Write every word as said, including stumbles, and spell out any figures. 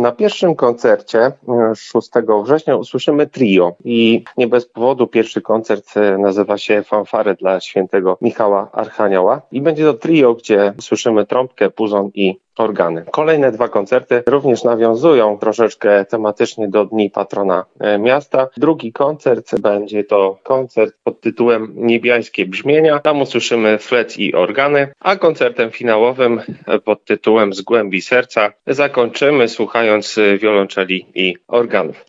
Na pierwszym koncercie szóstego września usłyszymy trio i nie bez powodu pierwszy koncert nazywa się Fanfary dla świętego Michała Archanioła i będzie to trio, gdzie słyszymy trąbkę, puzon i organy. Kolejne dwa koncerty również nawiązują troszeczkę tematycznie do Dni Patrona miasta. Drugi koncert będzie to koncert pod tytułem Niebiańskie Brzmienia. Tam usłyszymy flet i organy, a koncertem finałowym pod tytułem Z głębi serca zakończymy słuchając wiolonczeli i organów.